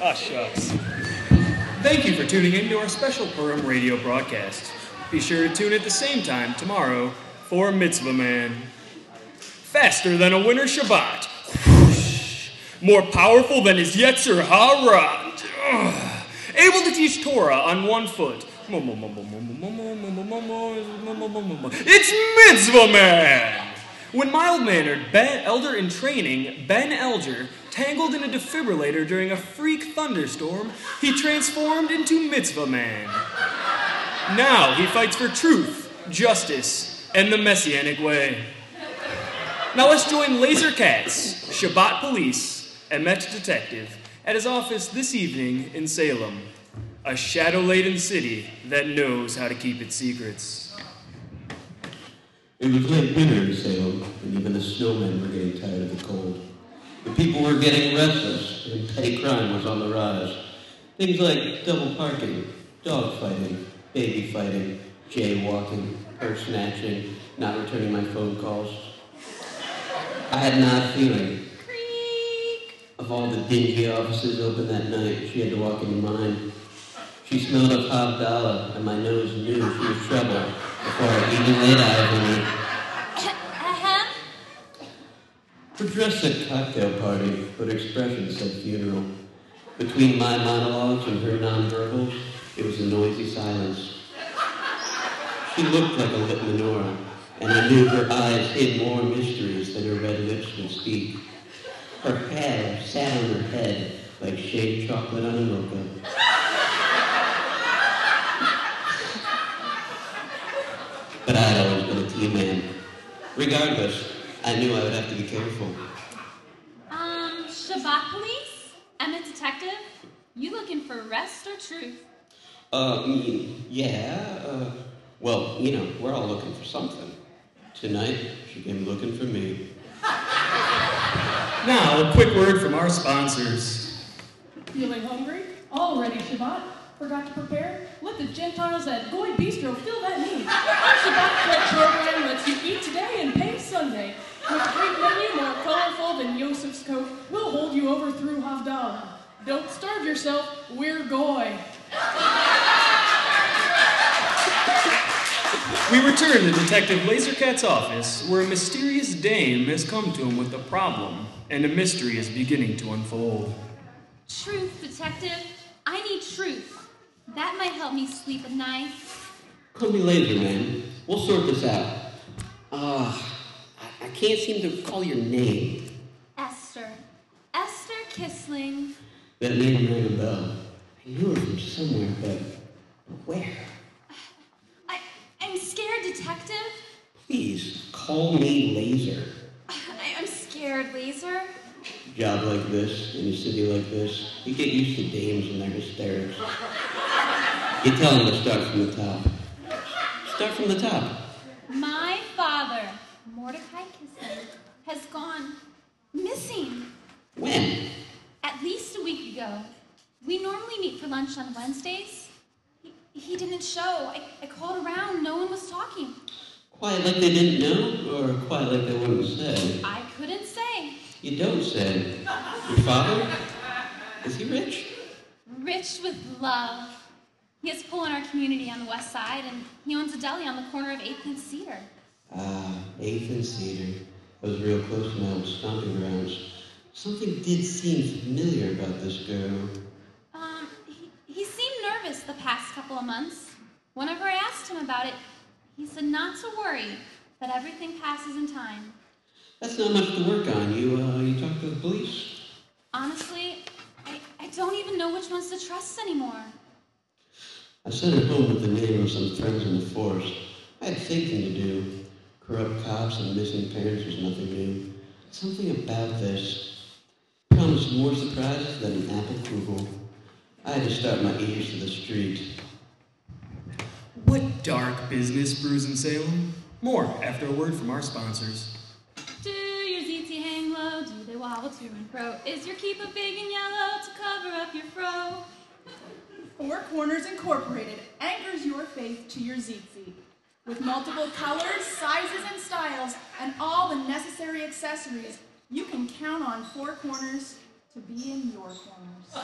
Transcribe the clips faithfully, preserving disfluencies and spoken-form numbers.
Ah, shucks. Thank you for tuning in to our special Purim radio broadcast. Be sure to tune at the same time tomorrow for Mitzvah Man. Faster than a winter Shabbat. More powerful than his Yetzer Hara. Able to teach Torah on one foot. It's Mitzvah Man! When mild-mannered Ben, elder in training, Ben Elger, tangled in a defibrillator during a freak thunderstorm, he transformed into Mitzvah Man. Now he fights for truth, justice, and the Messianic way. Now let's join Laser Katz, Shabbat Police, Emet Detective, at his office this evening in Salem, a shadow-laden city that knows how to keep its secrets. It was late winter in Salem, and even the snowmen were getting tired of the cold. The people were getting restless, and petty crime was on the rise. Things like double parking, dog fighting, baby fighting, jaywalking, purse snatching, not returning my phone calls. I had an odd feeling. Creak. Of all the dingy offices open that night, she had to walk into mine. She smelled of Havdalah, and my nose knew she was trouble before I even laid eyes on her. Uh-huh. Her dress said cocktail party, but her expression said funeral. Between my monologues and her nonverbals, it was a noisy silence. She looked like a lit menorah, and I knew her eyes hid more mysteries than her red lips would speak. Her hair sat on her head like shaved chocolate on a mocha. But I had always been a team man. Regardless, I knew I would have to be careful. Um, Shabbat Police? Emmett Detective? You looking for rest or truth? Uh, yeah, uh, well, you know, we're all looking for something. Tonight, she came looking for me. Now, a quick word from our sponsors. Feeling hungry? Already Shabbat? Forgot to prepare? Let the Gentiles at Goy Bistro fill that need. Our Shabbat Club program lets you eat today and pay Sunday. With a great menu more colorful than Yosef's coat, we'll hold you over through Havdalah. Don't starve yourself, we're Goy. We return to Detective Laser Kat's office, where a mysterious dame has come to him with a problem, and a mystery is beginning to unfold. Truth, Detective. I need truth. That might help me sleep at night. Call me later, man. We'll sort this out. Ah, uh, I, I can't seem to recall your name. Esther. Esther Kissling. That name rang a bell. I knew her from somewhere, but where? I, I'm scared, Detective. Please, call me Laser. I, I'm scared, Laser. Job like this, in a city like this, you get used to dames and their hysterics. You tell them to start from the top. Start from the top. My father, Mordecai Kissling, has gone missing. When? At least a week ago. We normally meet for lunch on Wednesdays. He, he didn't show. I, I called around. No one was talking. Quiet like they didn't know, or quiet like they wouldn't say? I couldn't say. You don't say. Your father? Is he rich? Rich with love. He has a pull in our community on the west side, and he owns a deli on the corner of eighth and Cedar. Ah, eighth and Cedar. I was real close to my old stomping grounds. Something did seem familiar about this girl. Um, he, he seemed nervous the past couple of months. Whenever I asked him about it, he said not to worry, that everything passes in time. That's not much to work on. You, uh, you talk to the police? Honestly, I, I don't even know which ones to trust anymore. I sent her home with the name of some friends in the force. I had thinking to do. Corrupt cops and missing parents was nothing new. Something about this promised more surprises than an apple kugel. I had to start my ears to the street. What dark business brews in Salem? More after a word from our sponsors. Do your Z T hang low? Do they wobble to and fro? Is your keeper big and yellow to cover up your fro? Four Corners Incorporated anchors your faith to your ziti. With multiple colors, sizes, and styles, and all the necessary accessories, you can count on Four Corners to be in your corners.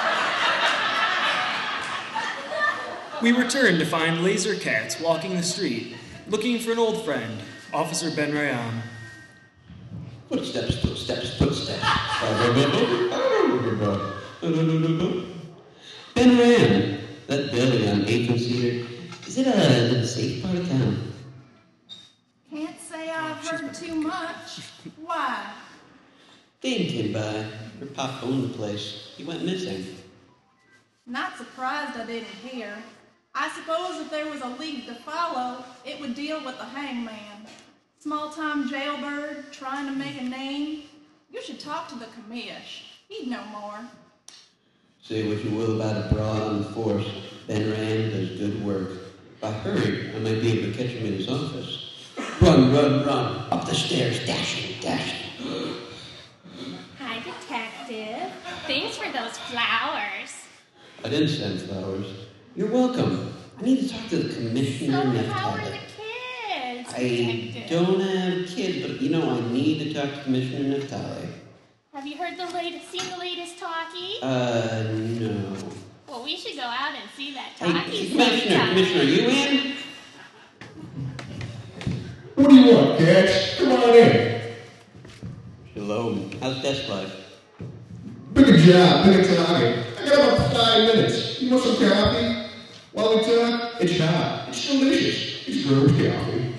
We return to find Laser Katz walking the street, looking for an old friend, Officer Ben Rayan. Footsteps, footsteps, footsteps. Ben Rayan, that building on eighth and Cedar, is it a, in a safe part of town? Can't say I've heard too much. Why? Dane came by. Her pop owned the place. He went missing. Not surprised I didn't hear. I suppose if there was a lead to follow, it would deal with the hangman. Small-time jailbird trying to make a name. You should talk to the commish. He'd know more. Say what you will about a broad on the force, Ben Rayan does good work. If I hurry, I might be able to catch him in his office. Run, run, run, up the stairs, dashing, dashing. Hi, Detective. Thanks for those flowers. I didn't send flowers. You're welcome. I need to talk to the commissioner. So how are the kids, I Detective? don't have kids, but you know, I need to talk to Commissioner Neftali. Have you heard the latest, seen the latest talkie? Uh, no. Well, we should go out and see that Hey, talkie Commissioner, sometime. Commissioner, are you in? What do you want, Katz? Come on in. Hello. How's desk life? Pick a job, pick a target. I got about five minutes. You want some coffee? While we talk, it's hot. It's delicious. It's gross coffee.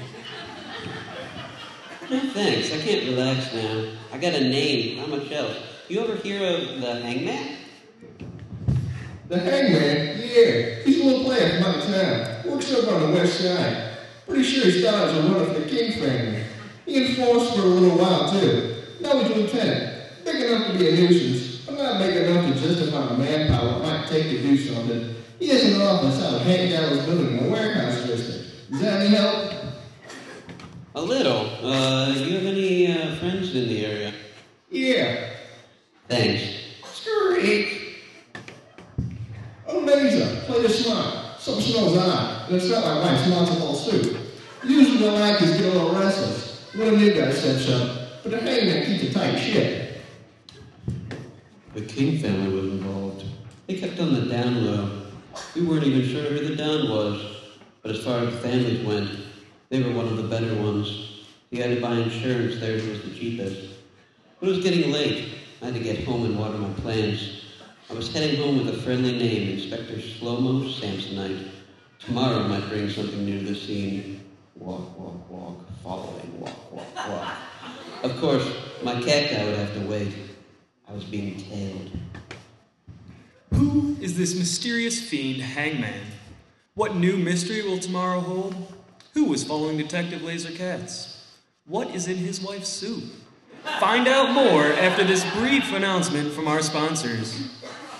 No thanks, I can't relax now. I got a name, not much else. You ever hear of the Hangman? The hangman? Yeah. He's a little player from out of town. Works up on the west side. Pretty sure he started as a runner for the King family. He enforced for a little while, too. Now he's lieutenant. Big enough to be a nuisance, but not big enough to justify the manpower it might take to do something. He has an office out of Hank Gallows building in a warehouse district. Does that any help? A little. Uh, you have any uh, friends in the area? Yeah. Thanks. Screech. Oh, Laser, play the smart. Something smells odd, and it's not like my matzo ball soup. Usually the lackeys get a little restless. One of you guys steps up, but the hangman keeps a tight ship. The King family was involved. They kept on the down low. We weren't even sure who the Don was, but as far as families went, they were one of the better ones. He had to buy insurance, theirs was the cheapest. But it was getting late. I had to get home and water my plants. I was heading home with a friendly name, Inspector Slow-Mo Samsonite. Tomorrow might bring something new to the scene. Walk, walk, walk, following, walk, walk, walk. Of course, my cacti would have to wait. I was being tailed. Who is this mysterious fiend Hangman? What new mystery will tomorrow hold? Who was following Detective Laser Katz? What is in his wife's soup? Find out more after this brief announcement from our sponsors.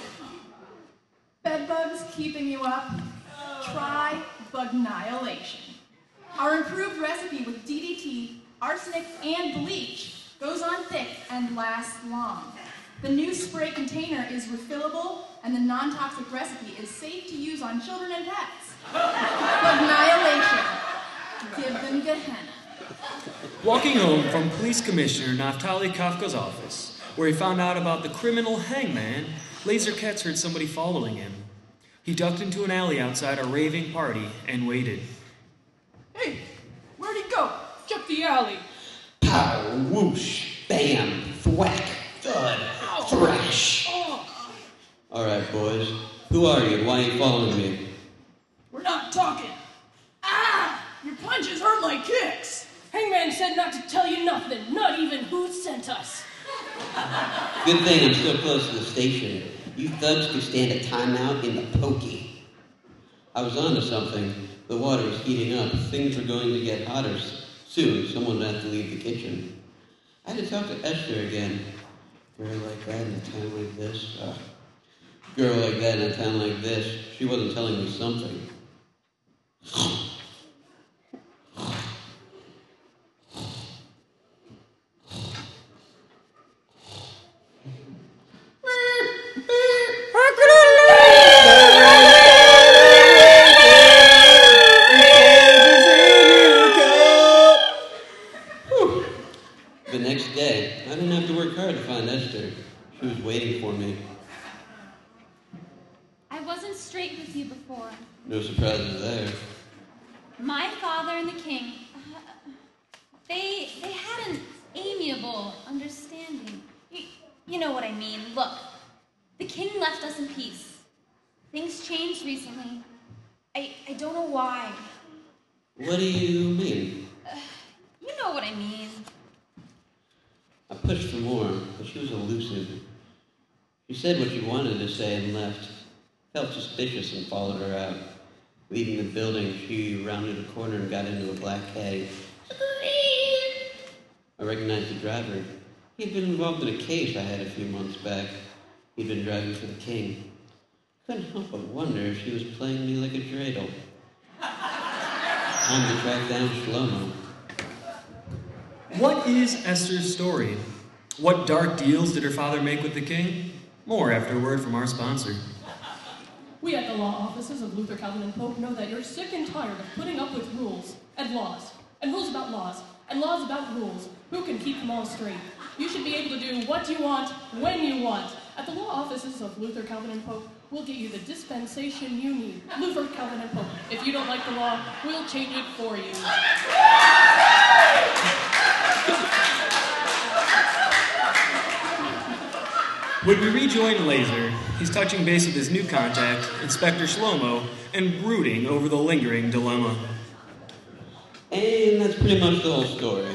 Bedbugs keeping you up? Try Bugnihilation. Our improved recipe with D D T, arsenic, and bleach goes on thick and lasts long. The new spray container is refillable, and the non-toxic recipe is safe to use on children and pets. Bugnihilation. Give them Gehenna. Walking home from Police Commissioner Naftali Kafka's office, where he found out about the criminal Hangman, Laser Katz heard somebody following him. He ducked into an alley outside a raving party and waited. Hey, where'd he go? Check the alley. Pow, whoosh, bam, thwack, thud, thrash. Oh, All right, boys. Who are you? Why are you following me? we're not talking. Ah! Your punches hurt like kicks. Hangman said not to tell you nothing, not even who sent us. Good thing I'm so close to the station. You thugs could stand a timeout in the pokey. I was onto something. The water was heating up. Things were going to get hotter s- soon. Someone would have to leave the kitchen. I had to talk to Esther again. Girl like that in a town like this. Ugh. Girl like that in a town like this. She wasn't telling me something. The next day, I didn't have to work hard to find Esther. She was waiting for me. I wasn't straight with you before. No surprises there. My father and the king, uh, they they had an amiable understanding. You, you know what I mean. Look, the king left us in peace. Things changed recently. I, I don't know why. What do you mean? Uh, you know what I mean. I pushed for more, but she was elusive. She said what she wanted to say and left. Felt suspicious and followed her out. Leaving the building, she rounded a corner and got into a black caddy. I recognized the driver. He had been involved in a case I had a few months back. He'd been driving for the king. Couldn't help but wonder if she was playing me like a dreidel. Time to track down Shlomo. What is Esther's story? What dark deals did her father make with the king? More after a word from our sponsor. We at the law offices of Luther, Calvin, and Pope know that you're sick and tired of putting up with rules and laws, and rules about laws, and laws about rules. Who can keep them all straight? You should be able to do what you want, when you want. At the law offices of Luther, Calvin, and Pope, we'll get you the dispensation you need. Luther, Calvin, and Pope. If you don't like the law, we'll change it for you. When we rejoin Laser, he's touching base with his new contact, Inspector Shlomo, and brooding over the lingering dilemma. And that's pretty much the whole story.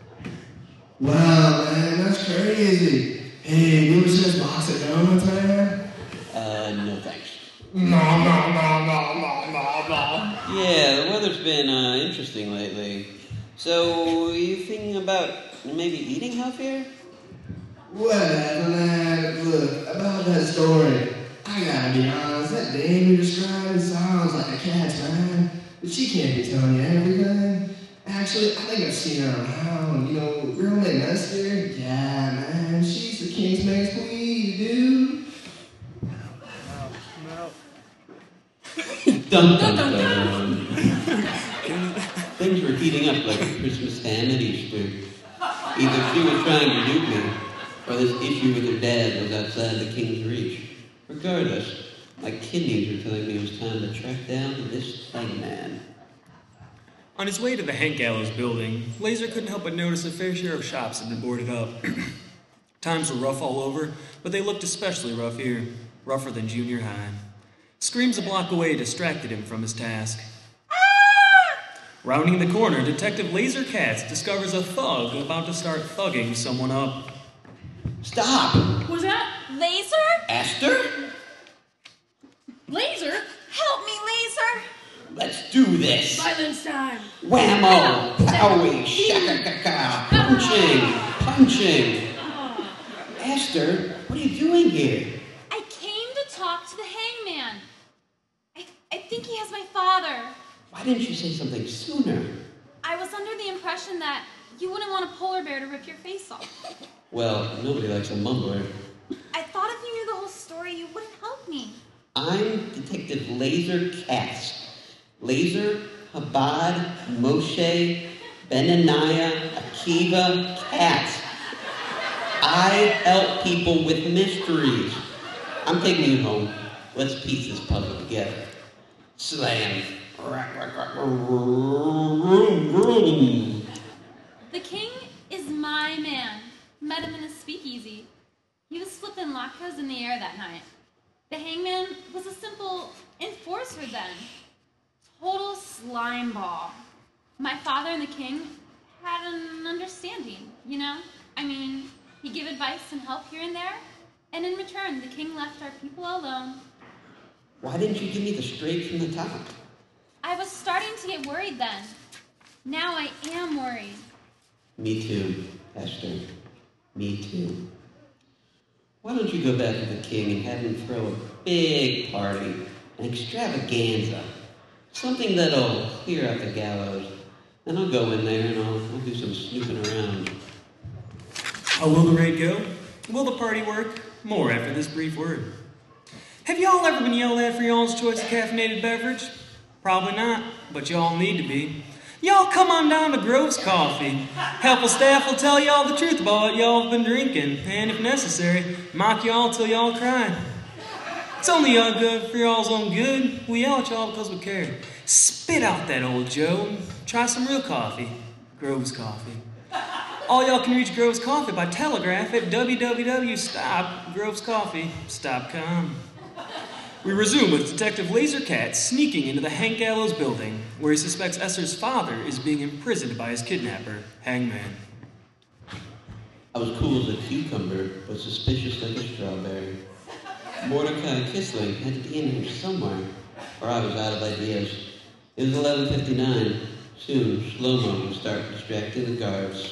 Wow, man, that's crazy. Hey, you ever seen this box of donuts, man? Uh, no thanks. No, no, no, no, no, no, no. Yeah, the weather's been uh, interesting lately. So, you thinking about maybe eating healthier? Whatever, man. Look, about that story, I gotta be honest, that dame you described sounds like a cat's, man. But she can't be telling you everything. Actually, I think I've seen her around. You know, girl named Esther? Yeah, man. She's the king's main squeeze, dude. Dun, dun, dun. Things were heating up like a Christmas ham at Easter. Either she was trying to dupe me, or this issue with her dad was outside the king's reach. Regardless, my kidneys were telling me it was time to track down this hangman. On his way to the Hank Gallows building, Laser couldn't help but notice a fair share of shops had been boarded up. Times were rough all over, but they looked especially rough here, rougher than junior high. Screams a block away distracted him from his task. Rounding the corner, Detective Laser Katz discovers a thug about to start thugging someone up. Stop! Was that Laser? Esther? Laser? Help me, Laser! Let's do this! Silence time. Whammo! Powie! Shaka-ka-ka! Punching! Punching! Esther, what are you doing here? I came to talk to the hangman. I, I think he has my father. Why didn't you say something sooner? I was under the impression that you wouldn't want a polar bear to rip your face off. Well, nobody likes a mumbler. I thought if you knew the whole story, you wouldn't help me. I'm Detective Laser Katz. Laser, Chabad, Moshe, Benaniah, Akiva, Katz. I help people with mysteries. I'm taking you home. Let's piece this puzzle together. Slam. The king is my man. Met him in a speakeasy. He was flipping latkes in the air that night. The hangman was a simple enforcer then. Total slime ball. My father and the king had an understanding, you know? I mean, he gave advice and help here and there, and in return, the king left our people alone. Why didn't you give me the straight from the top? I was starting to get worried then. Now I am worried. Me too, Esther. Me too. Why don't you go back to the king and have him throw a big party, an extravaganza, something that'll clear out the gallows. Then I'll go in there and I'll, I'll do some snooping around. How will the raid go? Will the party work? More after this brief word. Have y'all ever been yelled at for y'all's choice of caffeinated beverage? Probably not, but y'all need to be. Y'all come on down to Grove's Coffee. Helpful staff will tell y'all the truth about what y'all have been drinking, and if necessary, mock y'all till y'all cry. It's only y'all good for y'all's own good. We yell at y'all because we care. Spit out that old Joe and try some real coffee. Grove's Coffee. All y'all can reach Grove's Coffee by telegraph at w w w dot stop groves coffee dot com. We resume with Detective Lasercat sneaking into the Hank Gallows building, where he suspects Esther's father is being imprisoned by his kidnapper, Hangman. I was cool as a cucumber, but suspicious like a strawberry. Mordecai Kissling had to be in here somewhere, or I was out of ideas. It was eleven fifty-nine. Soon, slow-mo would start distracting the guards.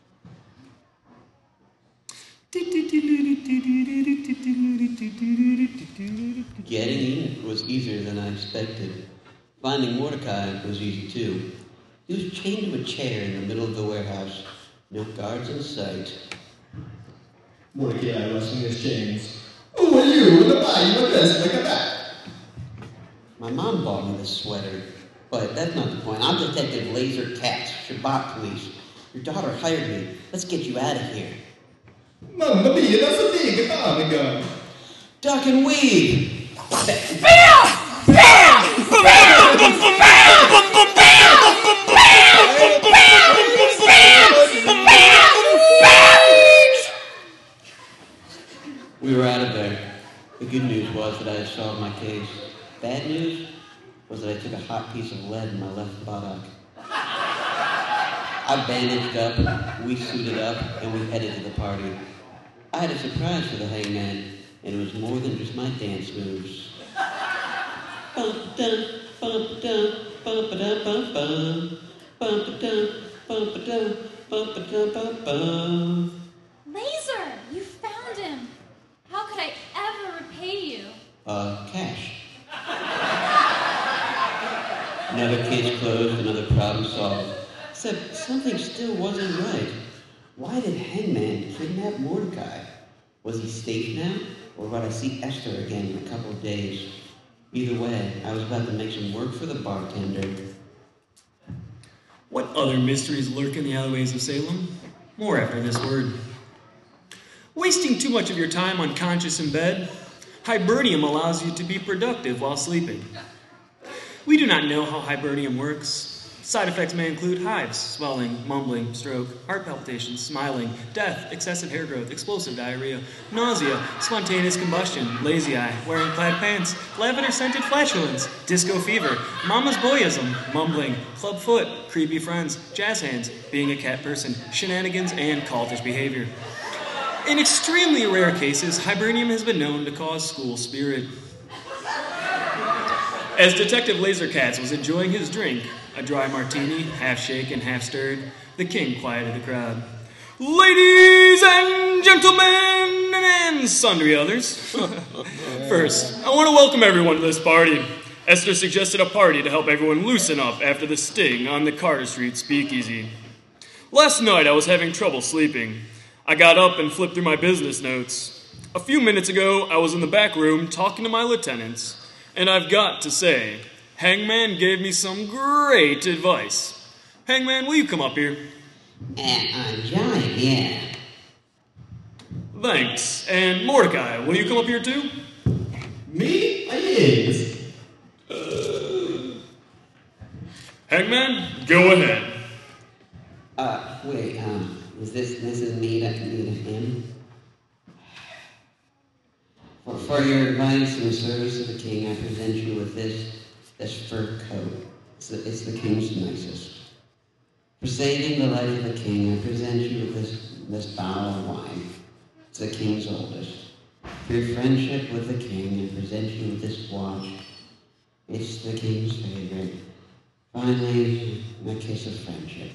Getting in was easier than I expected. Finding Mordecai was easy too. He was chained to a chair in the middle of the warehouse. No guards in sight. Mordecai rustling his chains. Who are you in the body with this like a bat? My mom bought me this sweater. But that's not the point. I'm Detective Lasercat, Shabbat Police. Your daughter hired me. Let's get you out of here. Mamma mia, that's a big gun. Duck and weave. We were out of there. The good news was that I had solved my case. Bad news was that I took a hot piece of lead in my left buttock. I bandaged up, we suited up, and we headed to the party. I had a surprise for the hangman, and it was more than just my dance moves. Bump-a-dum, bump-a-dum, bump-a-dum, bump-a-dum, bump-a-dum, bump-a-dum, bump-a-dum, bump-a-dum. Laser, you found him. How could I ever repay you? Uh, cash. Another case closed, another problem solved. Except something still wasn't right. Why did Hangman kidnap Mordecai? Was he safe now? Or would I see Esther again in a couple of days? Either way, I was about to make some work for the bartender. What other mysteries lurk in the alleyways of Salem? More after this word. Wasting too much of your time unconscious in bed? Hibernium allows you to be productive while sleeping. We do not know how Hibernium works. Side effects may include hives, swelling, mumbling, stroke, heart palpitations, smiling, death, excessive hair growth, explosive diarrhea, nausea, spontaneous combustion, lazy eye, wearing plaid pants, lavender-scented flatulence, disco fever, mama's boyism, mumbling, club foot, creepy friends, jazz hands, being a cat person, shenanigans, and cultish behavior. In extremely rare cases, Hibernium has been known to cause school spirit. As Detective Lasercats was enjoying his drink, a dry martini, half shaken, half stirred, the king quieted the crowd. Ladies and gentlemen, and sundry others. First, I want to welcome everyone to this party. Esther suggested a party to help everyone loosen up after the sting on the Carter Street speakeasy. Last night I was having trouble sleeping. I got up and flipped through my business notes. A few minutes ago, I was in the back room talking to my lieutenants. And I've got to say, Hangman gave me some great advice. Hangman, will you come up here? Uh, I'm Giant, yeah. Thanks. And Mordecai, will you come up here too? Me? Yes. Uh, Hangman, go ahead. Uh, wait, um, is this, this is me to, me to him? For, for your advice and service to the king, I present you with this, this fur coat. It's the, it's the king's nicest. For saving the life of the king, I present you with this, this bottle of wine. It's the king's oldest. For your friendship with the king, I present you with this watch. It's the king's favorite. Finally, a kiss of friendship.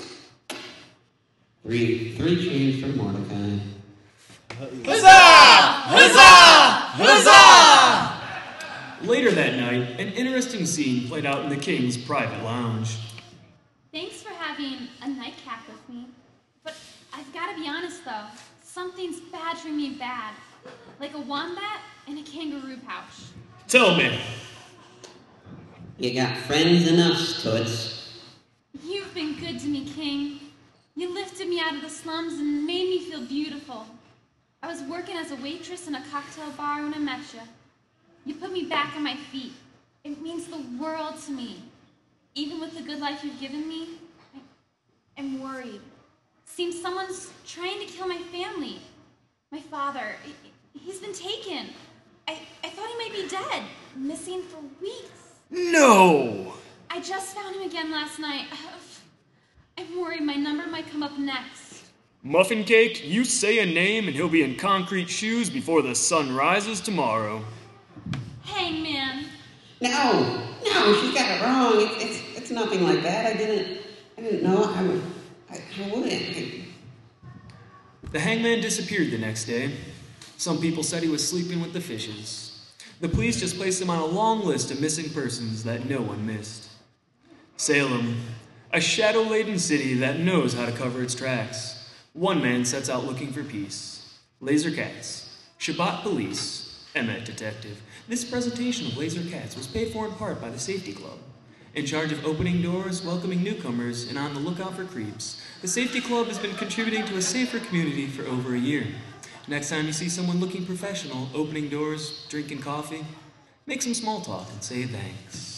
Three, three cheers for Mordecai. Huzzah! Huzzah! Huzzah! Later that night, an interesting scene played out in the king's private lounge. Thanks for having a nightcap with me. But I've got to be honest, though. Something's badgering me bad. Like a wombat in a kangaroo pouch. Tell me. You got friends enough, Toots. You too good to me, King. You lifted me out of the slums and made me feel beautiful. I was working as a waitress in a cocktail bar when I met you. You put me back on my feet. It means the world to me. Even with the good life you've given me, I, I'm worried. Seems someone's trying to kill my family. My father, he's been taken. I, I thought he might be dead, missing for weeks. No! I just found him again last night. I'm worried my number might come up next. Muffin Cake, you say a name and he'll be in concrete shoes before the sun rises tomorrow. Hangman. No, no, she got it wrong. It's, it's, it's nothing like that. I didn't, I didn't know. I would, I, I wouldn't. The hangman disappeared the next day. Some people said he was sleeping with the fishes. The police just placed him on a long list of missing persons that no one missed. Salem, a shadow-laden city that knows how to cover its tracks. One man sets out looking for peace. Laser Cats, Shabbat Police, Emmett Detective. This presentation of Laser Cats was paid for in part by the Safety Club. In charge of opening doors, welcoming newcomers, and on the lookout for creeps, the Safety Club has been contributing to a safer community for over a year. Next time you see someone looking professional, opening doors, drinking coffee, make some small talk and say thanks.